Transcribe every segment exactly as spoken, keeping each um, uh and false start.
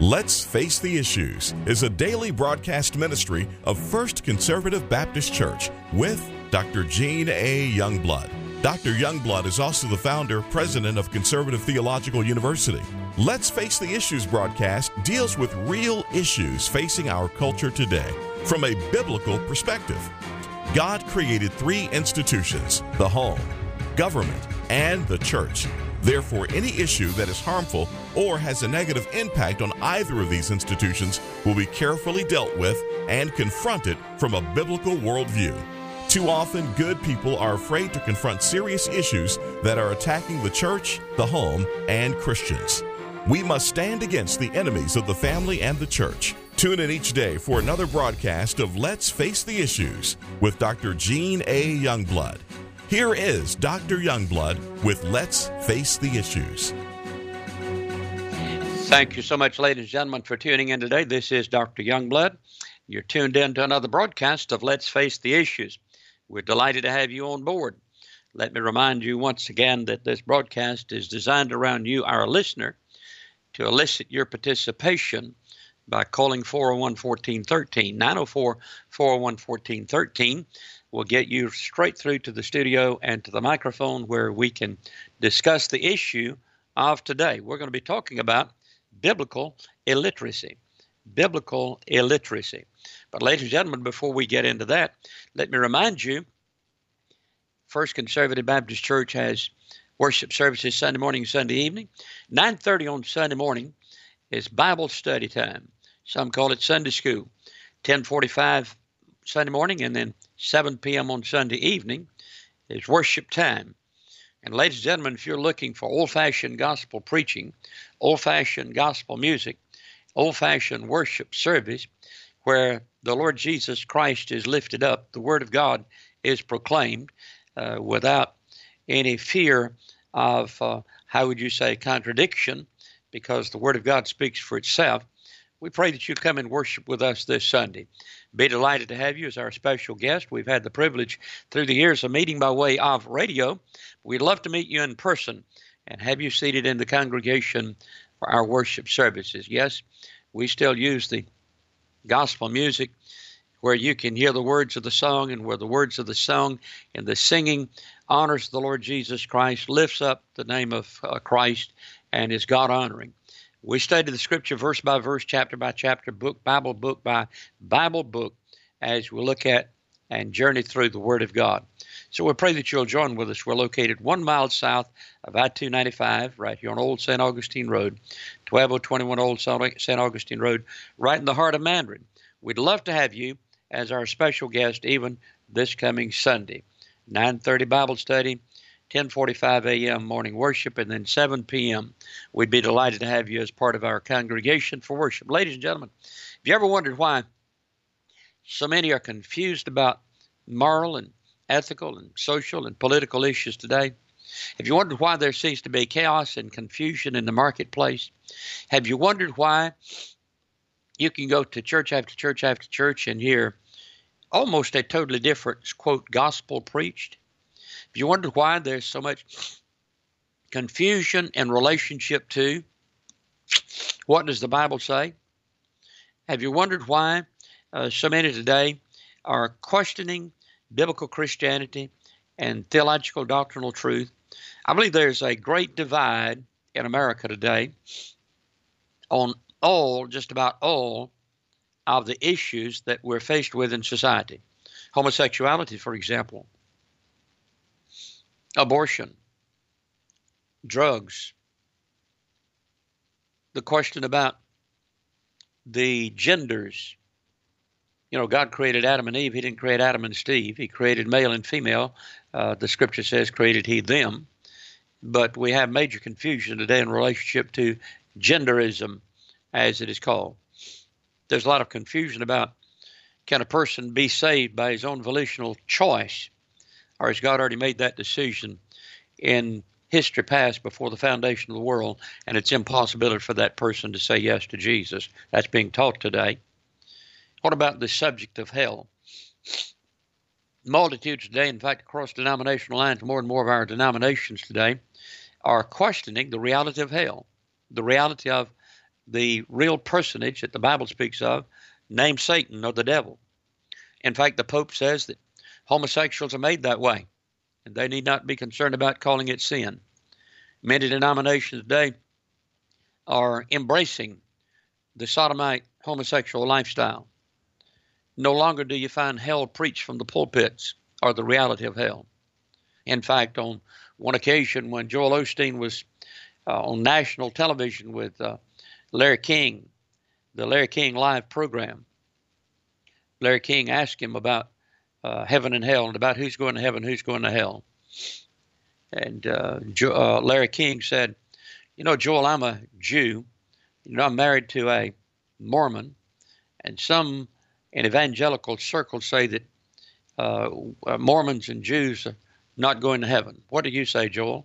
Let's Face the Issues is a daily broadcast ministry of First Conservative Baptist Church with Doctor Gene A. Youngblood. Doctor Youngblood is also the founder, president of Conservative Theological University. Let's Face the Issues broadcast deals with real issues facing our culture today from a biblical perspective. God created three institutions: the home, government, and the church. Therefore, any issue that is harmful or has a negative impact on either of these institutions will be carefully dealt with and confronted from a biblical worldview. Too often, good people are afraid to confront serious issues that are attacking the church, the home, and Christians. We must stand against the enemies of the family and the church. Tune in each day for another broadcast of Let's Face the Issues with Doctor Gene A. Youngblood. Here is Doctor Youngblood with Let's Face the Issues. Thank you so much, ladies and gentlemen, for tuning in today. This is Doctor Youngblood. You're tuned in to another broadcast of Let's Face the Issues. We're delighted to have you on board. Let me remind you once again that this broadcast is designed around you, our listener, to elicit your participation by calling four oh one, one four one three, nine oh four, four oh one, one four one three. We'll get you straight through to the studio and to the microphone where we can discuss the issue of today. We're going to be talking about biblical illiteracy. Biblical illiteracy. But ladies and gentlemen, before we get into that, let me remind you, First Conservative Baptist Church has worship services Sunday morning and Sunday evening. nine thirty on Sunday morning is Bible study time. Some call it Sunday school. ten forty-five Sunday morning, and then seven p.m. on Sunday evening is worship time. And ladies and gentlemen, if you're looking for old-fashioned gospel preaching, old-fashioned gospel music, old-fashioned worship service, where the Lord Jesus Christ is lifted up, the Word of God is proclaimed uh, without any fear of, uh, how would you say, contradiction, because the Word of God speaks for itself, we pray that you come and worship with us this Sunday. Be delighted to have you as our special guest. We've had the privilege through the years of meeting by way of radio. We'd love to meet you in person and have you seated in the congregation for our worship services. Yes, we still use the gospel music where you can hear the words of the song, and where the words of the song and the singing honors the Lord Jesus Christ, lifts up the name of uh, Christ, and is God-honoring. We study the Scripture verse by verse, chapter by chapter, book, Bible book by Bible book, as we look at and journey through the Word of God. So we pray that you'll join with us. We're located one mile south of I two ninety-five, right here on Old Saint Augustine Road, twelve oh twenty-one Old Saint Augustine Road, right in the heart of Mandarin. We'd love to have you as our special guest even this coming Sunday. nine thirty Bible study, ten forty-five a.m. morning worship, and then seven p.m. We'd be delighted to have you as part of our congregation for worship. Ladies and gentlemen, have you ever wondered why so many are confused about moral and ethical and social and political issues today? Have you wondered why there seems to be chaos and confusion in the marketplace? Have you wondered why you can go to church after church after church and hear almost a totally different, quote, gospel preached? Have you wondered why there's so much confusion in relationship to what does the Bible say? Have you wondered why uh, so many today are questioning biblical Christianity and theological doctrinal truth? I believe there's a great divide in America today on all, just about all, of the issues that we're faced with in society. Homosexuality, for example. Abortion, drugs, the question about the genders. You know, God created Adam and Eve. He didn't create Adam and Steve. He created male and female. Uh, the Scripture says, created He them. But we have major confusion today in relationship to genderism, as it is called. There's a lot of confusion about, can a person be saved by his own volitional choice? Or has God already made that decision in history past before the foundation of the world, and it's impossibility for that person to say yes to Jesus? That's being taught today. What about the subject of hell? Multitudes today, in fact, across denominational lines, more and more of our denominations today are questioning the reality of hell, the reality of the real personage that the Bible speaks of, named Satan or the devil. In fact, the Pope says that homosexuals are made that way, and they need not be concerned about calling it sin. Many denominations today are embracing the sodomite homosexual lifestyle. No longer do you find hell preached from the pulpits or the reality of hell. In fact, on one occasion when Joel Osteen was uh, on national television with uh, Larry King, the Larry King Live program, Larry King asked him about uh, heaven and hell and about who's going to heaven, who's going to hell. And uh, jo- uh, Larry King said, you know, Joel, I'm a Jew. You know, I'm married to a Mormon, and some in evangelical circles say that uh, Mormons and Jews are not going to heaven. What do you say, Joel?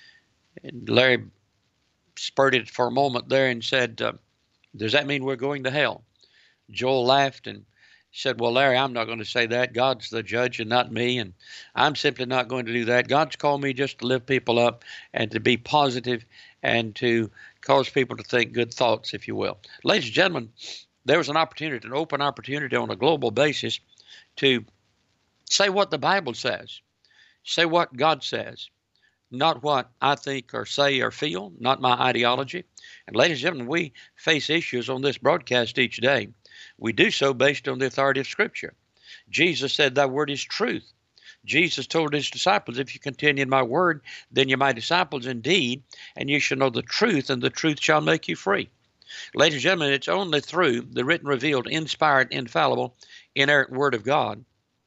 And Larry spurted for a moment there and said, uh, does that mean we're going to hell? Joel laughed and said, well, Larry, I'm not going to say that. God's the judge and not me, and I'm simply not going to do that. God's called me just to lift people up and to be positive and to cause people to think good thoughts, if you will. Ladies and gentlemen, there was an opportunity, an open opportunity on a global basis to say what the Bible says, say what God says, not what I think or say or feel, not my ideology. And ladies and gentlemen, we face issues on this broadcast each day. We do so based on the authority of Scripture. Jesus said, thy word is truth. Jesus told his disciples, if you continue in my word, then you're my disciples indeed, and you shall know the truth, and the truth shall make you free. Ladies and gentlemen, it's only through the written, revealed, inspired, infallible, inerrant word of God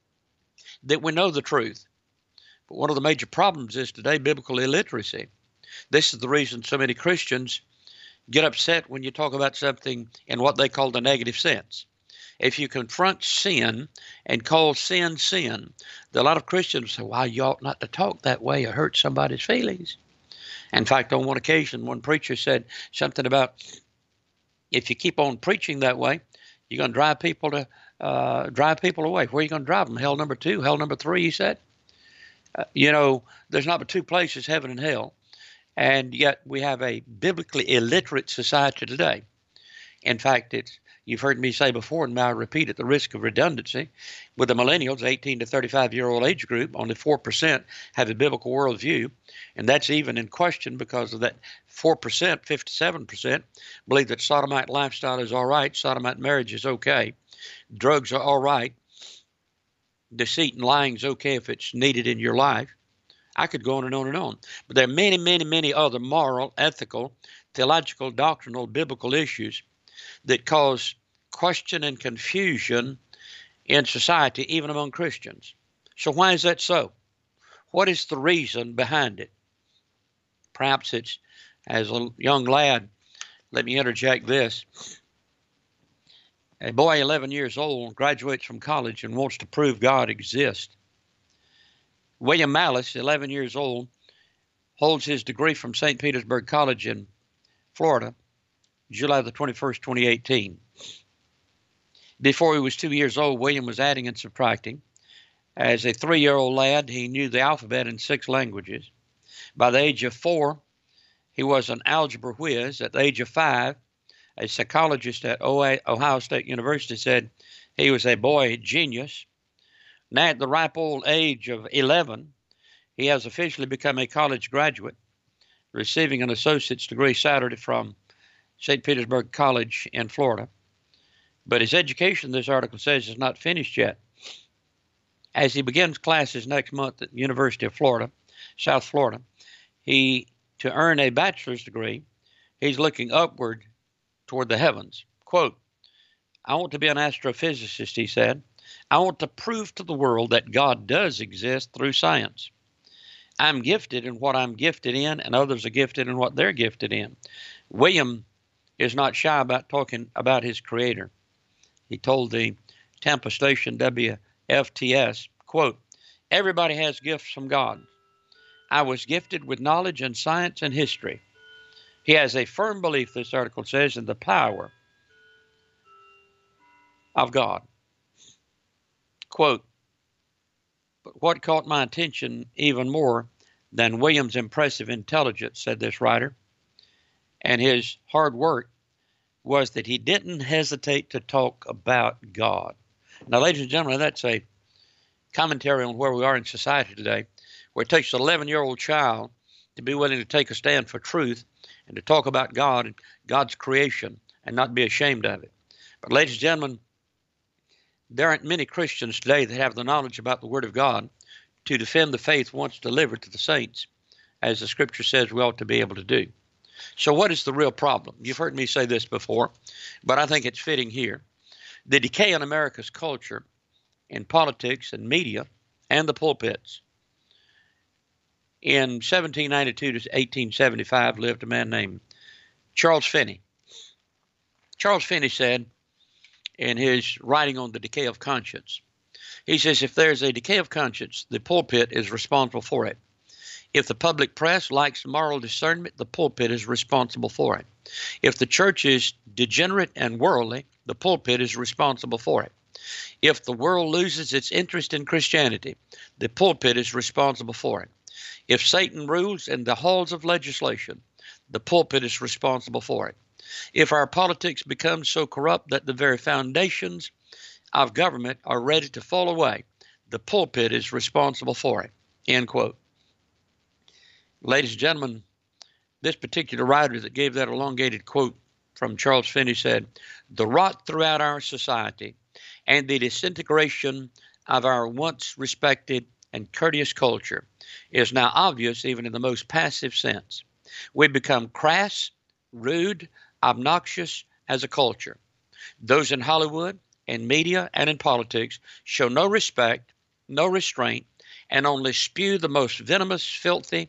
that we know the truth. But one of the major problems is today biblical illiteracy. This is the reason so many Christians get upset when you talk about something in what they call the negative sense. If you confront sin and call sin sin, a lot of Christians say, well, you ought not to talk that way or hurt somebody's feelings. In fact, on one occasion, one preacher said something about, if you keep on preaching that way, you're going to drive people to uh, drive people away. Where are you going to drive them? Hell number two, hell number three, he said. Uh, you know, there's not but two places, heaven and hell. And yet we have a biblically illiterate society today. In fact, it's, you've heard me say before, and now I repeat at the risk of redundancy, with the millennials, eighteen to thirty-five-year-old age group, only four percent have a biblical worldview. And that's even in question because of that four percent, fifty-seven percent believe that sodomite lifestyle is all right, sodomite marriage is okay, drugs are all right, deceit and lying is okay if it's needed in your life. I could go on and on and on. But there are many, many, many other moral, ethical, theological, doctrinal, biblical issues that cause question and confusion in society, even among Christians. So why is that so? What is the reason behind it? Perhaps it's, as a young lad, let me interject this. A boy eleven years old graduates from college and wants to prove God exists. William Malice, eleven years old, holds his degree from Saint Petersburg College in Florida, July the twenty-first, twenty eighteen. Before he was two years old, William was adding and subtracting. As a three-year-old lad, he knew the alphabet in six languages. By the age of four, he was an algebra whiz. At the age of five, a psychologist at Ohio State University said he was a boy genius. Now at the ripe old age of eleven, he has officially become a college graduate, receiving an associate's degree Saturday from Saint Petersburg College in Florida. But his education, this article says, is not finished yet. As he begins classes next month at the University of Florida, South Florida, he, to earn a bachelor's degree, he's looking upward toward the heavens. Quote, I want to be an astrophysicist, he said. I want to prove to the world that God does exist through science. I'm gifted in what I'm gifted in, and others are gifted in what they're gifted in. William is not shy about talking about his creator. He told the Tampa station W F T S, quote, everybody has gifts from God. I was gifted with knowledge and science and history. He has a firm belief, this article says, in the power of God. Quote, but what caught my attention even more than William's impressive intelligence, said this writer, and his hard work, was that he didn't hesitate to talk about God. Now, ladies and gentlemen, that's a commentary on where we are in society today, where it takes an eleven-year-old child to be willing to take a stand for truth and to talk about God and God's creation and not be ashamed of it. But, ladies and gentlemen, there aren't many Christians today that have the knowledge about the Word of God to defend the faith once delivered to the saints, as the Scripture says we ought to be able to do. So what is the real problem? You've heard me say this before, but I think it's fitting here. The decay in America's culture, in politics and media, and the pulpits. In seventeen ninety-two to eighteen seventy-five lived a man named Charles Finney. Charles Finney said in his writing on the decay of conscience, he says, if there's a decay of conscience, the pulpit is responsible for it. If the public press lacks moral discernment, the pulpit is responsible for it. If the church is degenerate and worldly, the pulpit is responsible for it. If the world loses its interest in Christianity, the pulpit is responsible for it. If Satan rules in the halls of legislation, the pulpit is responsible for it. If our politics become so corrupt that the very foundations of government are ready to fall away, the pulpit is responsible for it. End quote. Ladies and gentlemen, this particular writer that gave that elongated quote from Charles Finney said, the rot throughout our society and the disintegration of our once respected and courteous culture is now obvious even in the most passive sense. We become crass, rude, obnoxious as a culture. Those in Hollywood, in media, and in politics show no respect, no restraint, and only spew the most venomous, filthy,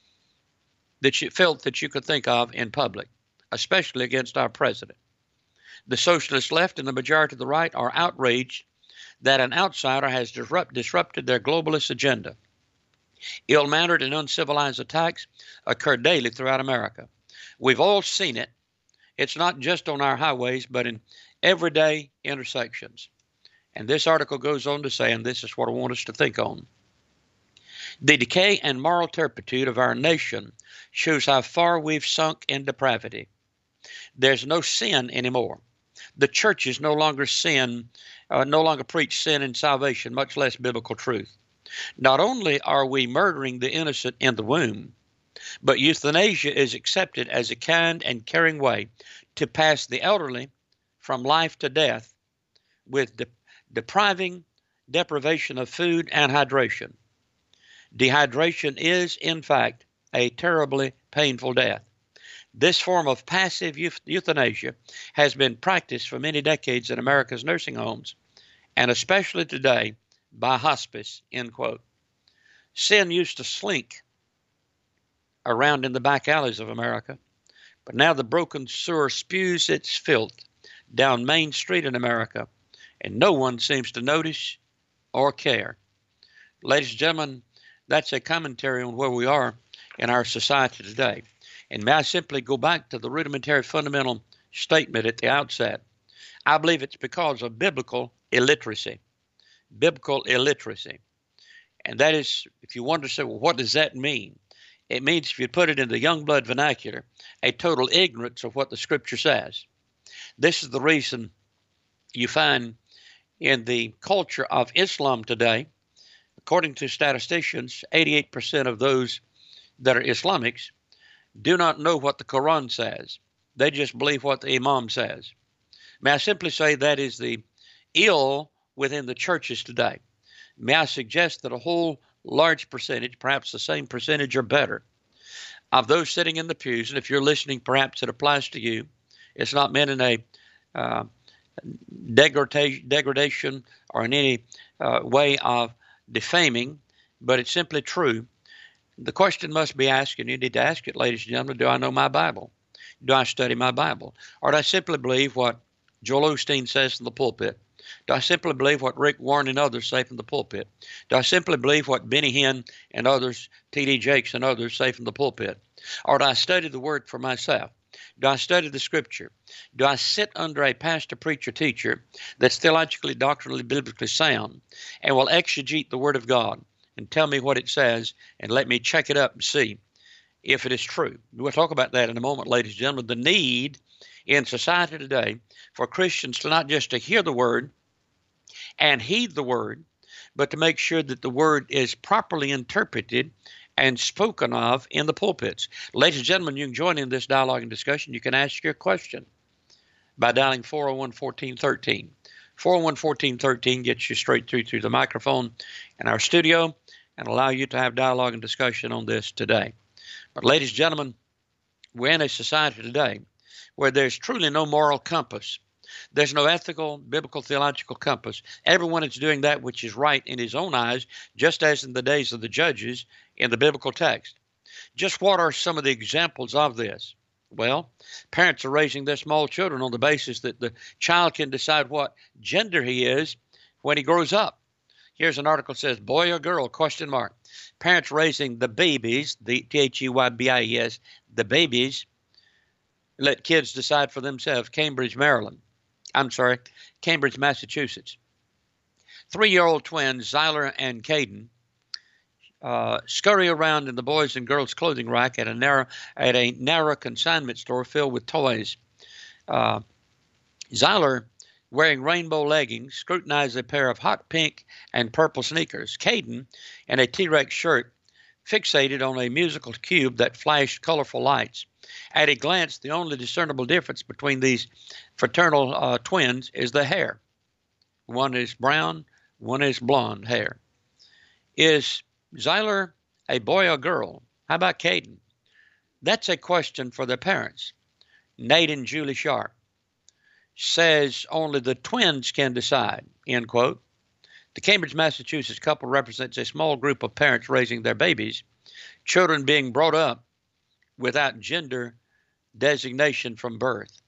that you filth that you could think of in public, especially against our president. The socialist left and the majority of the right are outraged that an outsider has disrupt, disrupted their globalist agenda. Ill-mannered and uncivilized attacks occur daily throughout America. We've all seen it. It's not just on our highways, but in everyday intersections. And this article goes on to say, and this is what I want us to think on, the decay and moral turpitude of our nation shows how far we've sunk in depravity. There's no sin anymore. The churches no longer sin, uh, no longer preach sin and salvation, much less biblical truth. Not only are we murdering the innocent in the womb, but euthanasia is accepted as a kind and caring way to pass the elderly from life to death with de- depriving deprivation of food and hydration. Dehydration is, in fact, a terribly painful death. This form of passive euth- euthanasia has been practiced for many decades in America's nursing homes, and especially today by hospice, end quote. Sin used to slink around in the back alleys of America, but now the broken sewer spews its filth down Main Street in America, and no one seems to notice or care. Ladies and gentlemen, that's a commentary on where we are in our society today. And may I simply go back to the rudimentary fundamental statement at the outset. I believe it's because of biblical illiteracy. Biblical illiteracy. And that is, if you wonder, say, well, what does that mean? It means, if you put it in the Youngblood vernacular, a total ignorance of what the Scripture says. This is the reason you find in the culture of Islam today, according to statisticians, eighty-eight percent of those that are Islamics do not know what the Quran says. They just believe what the Imam says. May I simply say that is the ill within the churches today. May I suggest that a whole large percentage, perhaps the same percentage or better, of those sitting in the pews, and if you're listening, perhaps it applies to you. It's not meant in a uh, degradation, degradation or in any uh, way of defaming, but it's simply true. The question must be asked, and you need to ask it, ladies and gentlemen, do I know my Bible? Do I study my Bible? Or do I simply believe what Joel Osteen says from the pulpit? Do I simply believe what Rick Warren and others say from the pulpit? Do I simply believe what Benny Hinn and others, T D Jakes and others say from the pulpit? Or do I study the Word for myself? Do I study the Scripture? Do I sit under a pastor, preacher, teacher that's theologically, doctrinally, biblically sound and will exegete the Word of God and tell me what it says and let me check it up and see if it is true? We'll talk about that in a moment, ladies and gentlemen. The need in society today for Christians to not just to hear the word and heed the word, but to make sure that the word is properly interpreted and spoken of in the pulpits. Ladies and gentlemen, you can join in this dialogue and discussion. You can ask your question by dialing four oh one, one four one three. four oh one, one four one three gets you straight through through the microphone in our studio and allow you to have dialogue and discussion on this today. But ladies and gentlemen, we're in a society today where there's truly no moral compass. There's no ethical, biblical, theological compass. Everyone is doing that which is right in his own eyes, just as in the days of the judges in the biblical text. Just what are some of the examples of this? Well, parents are raising their small children on the basis that the child can decide what gender he is when he grows up. Here's an article that says, boy or girl, question mark. Parents raising the babies, the T H E Y B I E S, the babies, let kids decide for themselves. Cambridge, Maryland. I'm sorry, Cambridge, Massachusetts. Three-year-old twins, Zyler and Caden, uh, scurry around in the boys' and girls' clothing rack at a narrow at a narrow consignment store filled with toys. Uh, Zyler, wearing rainbow leggings, scrutinized a pair of hot pink and purple sneakers. Caden, in a T-Rex shirt, fixated on a musical cube that flashed colorful lights. At a glance, the only discernible difference between these fraternal uh, twins is the hair. One is brown, one is blonde hair. Is Zyler a boy or girl? How about Caden? That's a question for their parents. Nate and Julie Sharp says only the twins can decide, end quote. The Cambridge, Massachusetts couple represents a small group of parents raising their babies, children being brought up without gender designation from birth.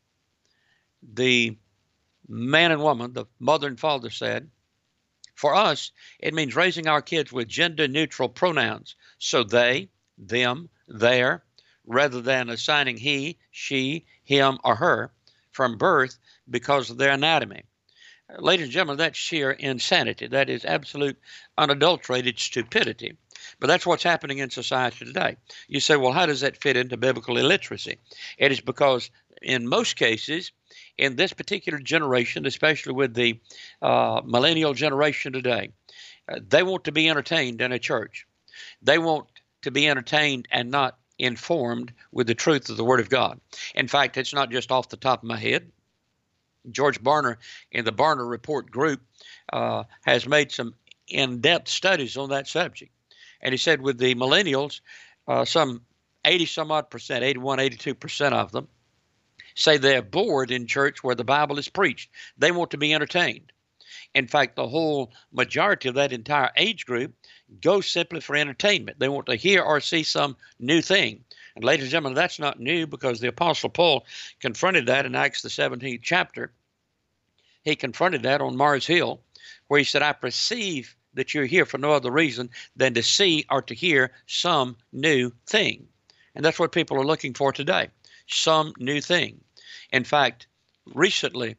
The man and woman, the mother and father said, for us, it means raising our kids with gender-neutral pronouns, so they, them, their, rather than assigning he, she, him, or her from birth because of their anatomy. Ladies and gentlemen, that's sheer insanity. That is absolute unadulterated stupidity. But that's what's happening in society today. You say, well, how does that fit into biblical illiteracy? It is because in most cases, in this particular generation, especially with the uh, millennial generation today, uh, they want to be entertained in a church. They want to be entertained and not informed with the truth of the Word of God. In fact, it's not just off the top of my head. George Barner in the Barner Report group uh, has made some in-depth studies on that subject. And he said with the millennials, uh, some eighty some odd percent, eighty-one, eighty-two percent of them say they're bored in church where the Bible is preached. They want to be entertained. In fact, the whole majority of that entire age group goes simply for entertainment. They want to hear or see some new thing. And ladies and gentlemen, that's not new because the Apostle Paul confronted that in Acts the seventeenth chapter. He confronted that on Mars Hill, where he said, I perceive that you're here for no other reason than to see or to hear some new thing. And that's what people are looking for today, some new thing. In fact, recently,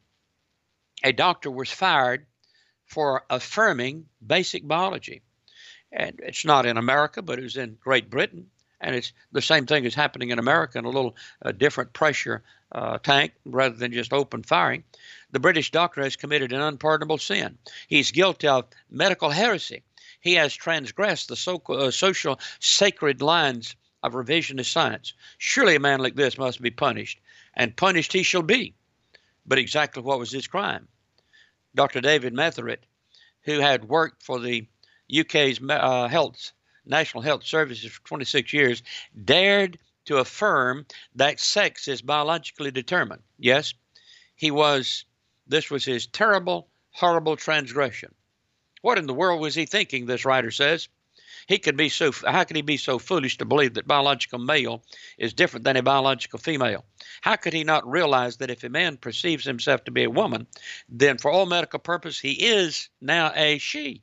a doctor was fired for affirming basic biology. And it's not in America, but it was in Great Britain. And it's the same thing is happening in America in a little uh, different pressure uh, tank rather than just open firing. The British doctor has committed an unpardonable sin. He's guilty of medical heresy. He has transgressed the so, uh, social sacred lines of revisionist science. Surely a man like this must be punished, and punished he shall be. But exactly what was his crime? Doctor David Matherit, who had worked for the U K's uh, health National Health Services for twenty-six years, dared to affirm that sex is biologically determined. Yes, he was, this was his terrible, horrible transgression. What in the world was he thinking, this writer says? He could be so, how could he be so foolish to believe that biological male is different than a biological female? How could he not realize that if a man perceives himself to be a woman, then for all medical purpose, he is now a she?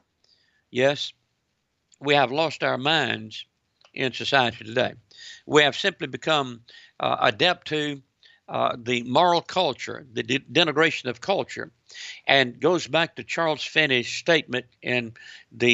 Yes. We have lost our minds in society today. We have simply become uh, adept to uh, the moral culture, the de- denigration of culture, and goes back to Charles Finney's statement in the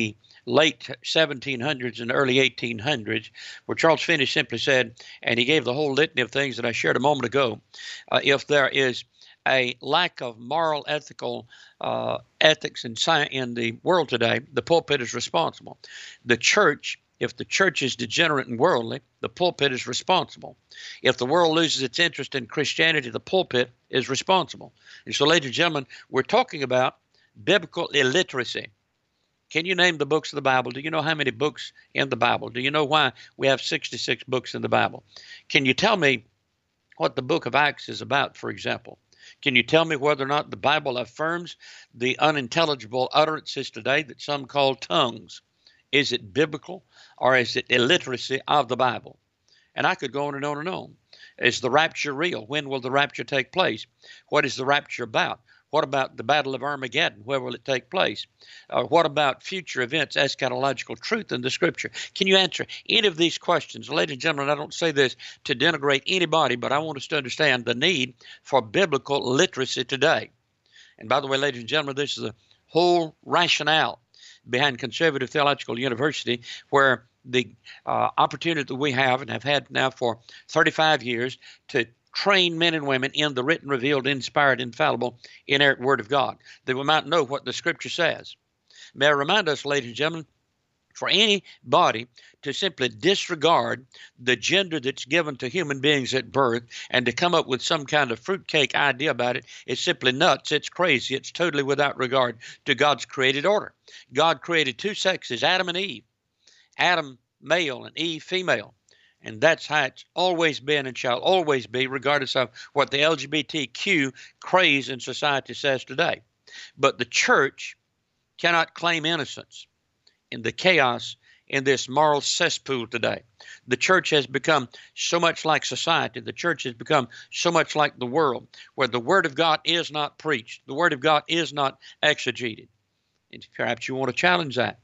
late seventeen hundreds and early eighteen hundreds, where Charles Finney simply said, and he gave the whole litany of things that I shared a moment ago, uh, if there is a lack of moral, ethical uh, ethics in, science, in the world today, the pulpit is responsible. The church, if the church is degenerate and worldly, the pulpit is responsible. If the world loses its interest in Christianity, the pulpit is responsible. And so, ladies and gentlemen, we're talking about biblical illiteracy. Can you name the books of the Bible? Do you know how many books in the Bible? Do you know why we have sixty-six books in the Bible? Can you tell me what the book of Acts is about, for example? Can you tell me whether or not the Bible affirms the unintelligible utterances today that some call tongues? Is it biblical, or is it illiteracy of the Bible? And I could go on and on and on. Is the rapture real? When will the rapture take place? What is the rapture about? What about the Battle of Armageddon? Where will it take place? Uh, what about future events, eschatological truth in the Scripture? Can you answer any of these questions? Ladies and gentlemen, I don't say this to denigrate anybody, but I want us to understand the need for biblical literacy today. And by the way, ladies and gentlemen, this is the whole rationale behind Conservative Theological University, where the uh, opportunity that we have and have had now for thirty-five years to train men and women in the written, revealed, inspired, infallible, inerrant Word of God, that we might know what the Scripture says. May I remind us, ladies and gentlemen, for anybody to simply disregard the gender that's given to human beings at birth and to come up with some kind of fruitcake idea about it is simply nuts. It's crazy. It's totally without regard to God's created order. God created two sexes, Adam and Eve. Adam, male, and Eve, female. And that's how it's always been and shall always be, regardless of what the L G B T Q craze in society says today. But the church cannot claim innocence in the chaos in this moral cesspool today. The church has become so much like society. The church has become so much like the world, where the Word of God is not preached. The Word of God is not exegeted. And perhaps you want to challenge that.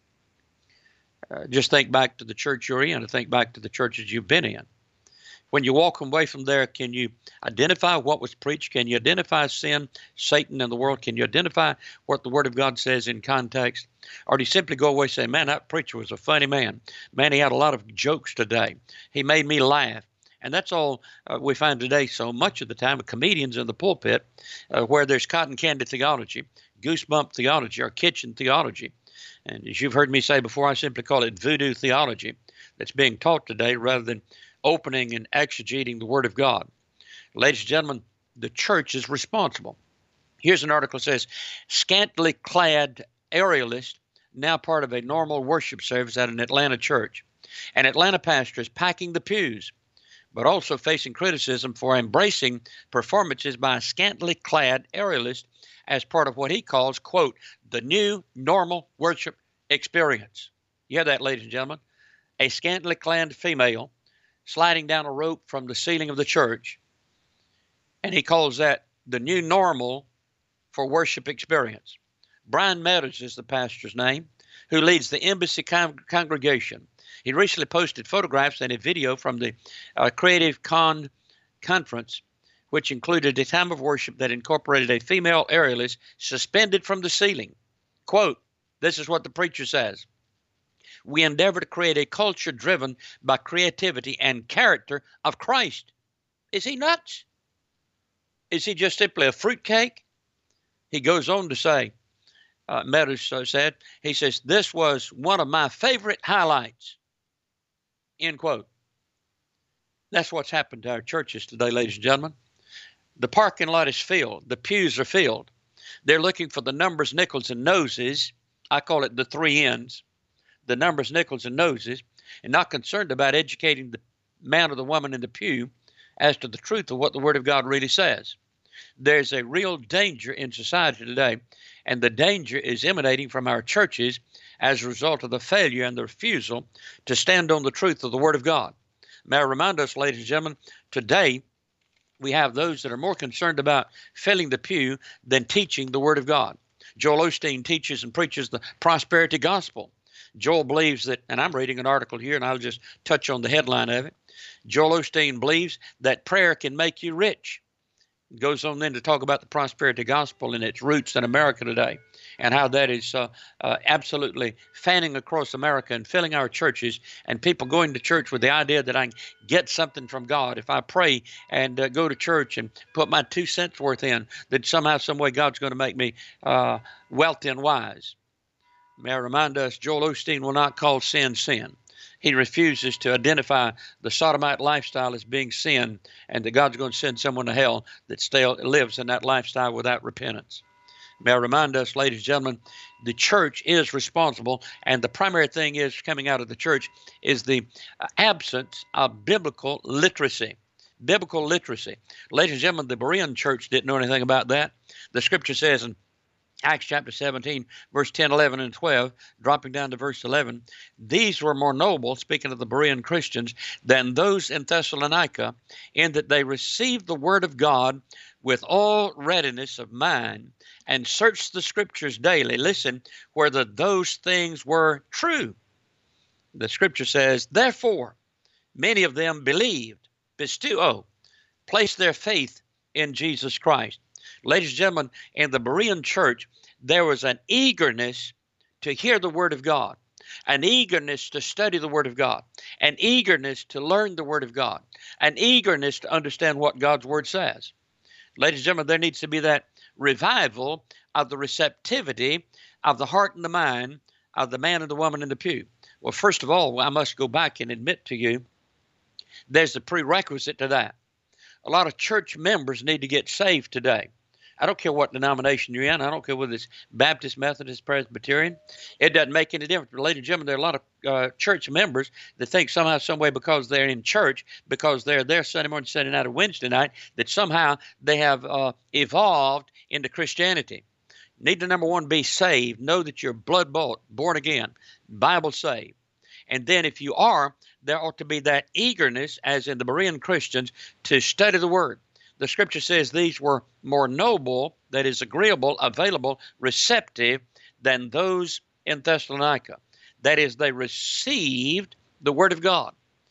Uh, just think back to the church you're in, and think back to the churches you've been in. When you walk away from there, can you identify what was preached? Can you identify sin, Satan, and the world? Can you identify what the Word of God says in context? Or do you simply go away and say, man, that preacher was a funny man. Man, he had a lot of jokes today. He made me laugh. And that's all uh, we find today so much of the time with comedians in the pulpit, uh, where there's cotton candy theology, goosebump theology, or kitchen theology. And as you've heard me say before, I simply call it voodoo theology that's being taught today rather than opening and exegeting the Word of God. Ladies and gentlemen, the church is responsible. Here's an article that says, scantily clad aerialist, now part of a normal worship service at an Atlanta church. An Atlanta pastor is packing the pews, but also facing criticism for embracing performances by a scantily clad aerialist as part of what he calls, quote, the new normal worship experience. You hear that, ladies and gentlemen? A scantily clad female sliding down a rope from the ceiling of the church, and he calls that the new normal for worship experience. Brian Meadows is the pastor's name, who leads the Embassy con- congregation. He recently posted photographs and a video from the uh, Creative Con conference, which included a time of worship that incorporated a female aerialist suspended from the ceiling. Quote, this is what the preacher says. We endeavor to create a culture driven by creativity and character of Christ. Is he nuts? Is he just simply a fruitcake? He goes on to say, uh, Meadows so said, he says, this was one of my favorite highlights. End quote. That's what's happened to our churches today, ladies and gentlemen. The parking lot is filled. The pews are filled. They're looking for the numbers, nickels, and noses. I call it the three N's. The numbers, nickels, and noses, and not concerned about educating the man or the woman in the pew as to the truth of what the Word of God really says. There's a real danger in society today, and the danger is emanating from our churches as a result of the failure and the refusal to stand on the truth of the Word of God. May I remind us, ladies and gentlemen, today we have those that are more concerned about filling the pew than teaching the Word of God. Joel Osteen teaches and preaches the prosperity gospel. Joel believes that, and I'm reading an article here, and I'll just touch on the headline of it. Joel Osteen believes that prayer can make you rich. Goes on then to talk about the prosperity gospel and its roots in America today, and how that is uh, uh, absolutely fanning across America and filling our churches, and people going to church with the idea that I can get something from God. If I pray and uh, go to church and put my two cents worth in, that somehow, some way, God's going to make me uh, wealthy and wise. May I remind us, Joel Osteen will not call sin sin. He refuses to identify the sodomite lifestyle as being sin, and that God's going to send someone to hell that still lives in that lifestyle without repentance. May I remind us, ladies and gentlemen, the church is responsible, and the primary thing is coming out of the church is the absence of biblical literacy. Biblical literacy. Ladies and gentlemen, the Berean church didn't know anything about that. The scripture says in Acts chapter seventeen, verse ten, eleven, and twelve, dropping down to verse eleven, these were more noble, speaking of the Berean Christians, than those in Thessalonica, in that they received the word of God with all readiness of mind, and searched the scriptures daily, listen, whether those things were true. The scripture says, therefore, many of them believed, pisteuo, placed their faith in Jesus Christ. Ladies and gentlemen, in the Berean church, there was an eagerness to hear the Word of God, an eagerness to study the Word of God, an eagerness to learn the Word of God, an eagerness to understand what God's Word says. Ladies and gentlemen, there needs to be that revival of the receptivity of the heart and the mind of the man and the woman in the pew. Well, first of all, I must go back and admit to you, there's a prerequisite to that. A lot of church members need to get saved today. I don't care what denomination you're in. I don't care whether it's Baptist, Methodist, Presbyterian. It doesn't make any difference. But ladies and gentlemen, there are a lot of uh, church members that think somehow, some way, because they're in church, because they're there Sunday morning, Sunday night, or Wednesday night, that somehow they have uh, evolved into Christianity. Need to, number one, be saved. Know that you're blood bought, born again, Bible saved. And then if you are, there ought to be that eagerness, as in the Berean Christians, to study the Word. The scripture says these were more noble, that is agreeable, available, receptive, than those in Thessalonica. That is, they received the Word of God.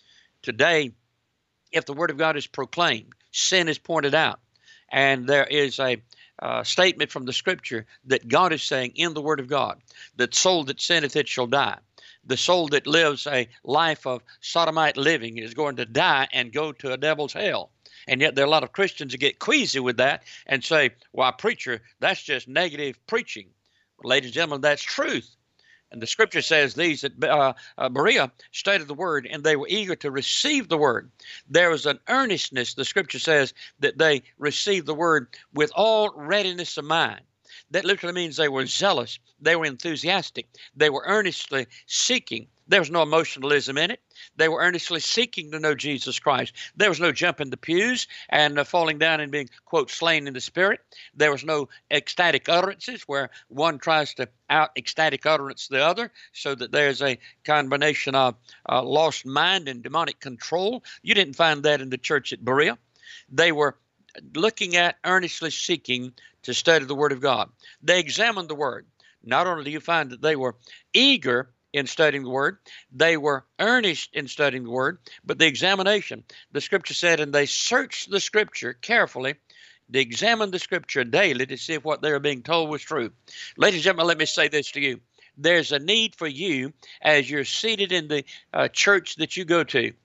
Today, if the Word of God is proclaimed, sin is pointed out, and there is a uh, statement from the scripture that God is saying in the Word of God, that soul that sinneth, it shall die. The soul that lives a life of sodomite living is going to die and go to a devil's hell. And yet there are a lot of Christians that get queasy with that and say, well, preacher, that's just negative preaching. Well, ladies and gentlemen, that's truth. And the scripture says these at uh, uh, Berea studied the word, and they were eager to receive the word. There was an earnestness, the scripture says, that they received the word with all readiness of mind. That literally means they were zealous. They were enthusiastic. They were earnestly seeking. There was no emotionalism in it. They were earnestly seeking to know Jesus Christ. There was no jumping the pews and uh, falling down and being, quote, slain in the spirit. There was no ecstatic utterances where one tries to out ecstatic utterance the other, so that there's a combination of uh, lost mind and demonic control. You didn't find that in the church at Berea. They were looking at, earnestly seeking to study the Word of God. They examined the Word. Not only do you find that they were eager in studying the Word, they were earnest in studying the Word, but the examination, the Scripture said, and they searched the Scripture carefully, they examined the Scripture daily to see if what they were being told was true. Ladies and gentlemen, let me say this to you. There's a need for you, as you're seated in the uh, church that you go to,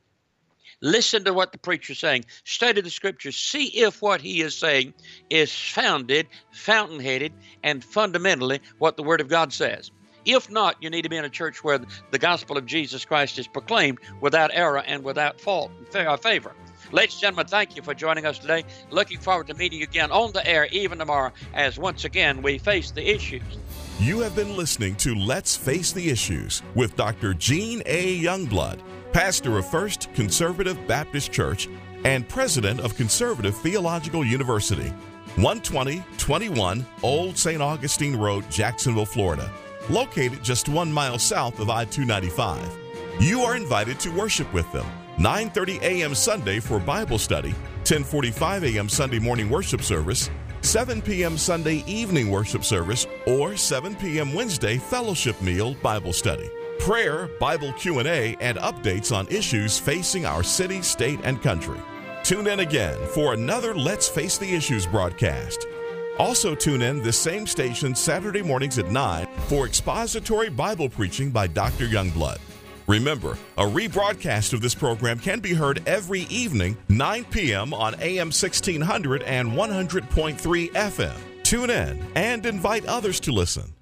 listen to what the preacher's saying. Study the Scriptures. See if what he is saying is founded, fountain-headed, and fundamentally what the Word of God says. If not, you need to be in a church where the gospel of Jesus Christ is proclaimed without error and without fault and favor. Ladies and gentlemen, thank you for joining us today. Looking forward to meeting you again on the air even tomorrow, as once again we face the issues. You have been listening to Let's Face the Issues with Doctor Gene A. Youngblood, pastor of First Conservative Baptist Church and president of Conservative Theological University, one twenty twenty-one Old Saint Augustine Road, Jacksonville, Florida, located just one mile south of I two ninety-five. You are invited to worship with them, nine thirty a.m. Sunday for Bible study, ten forty-five a.m. Sunday morning worship service, seven p.m. Sunday evening worship service, or seven p.m. Wednesday fellowship meal Bible study, prayer, Bible Q and A, and updates on issues facing our city, state, and country. Tune in again for another Let's Face the Issues broadcast. Also tune in this same station Saturday mornings at nine for expository Bible preaching by Doctor Youngblood. Remember, a rebroadcast of this program can be heard every evening, nine p.m. on A M sixteen hundred and one hundred point three F M. Tune in and invite others to listen.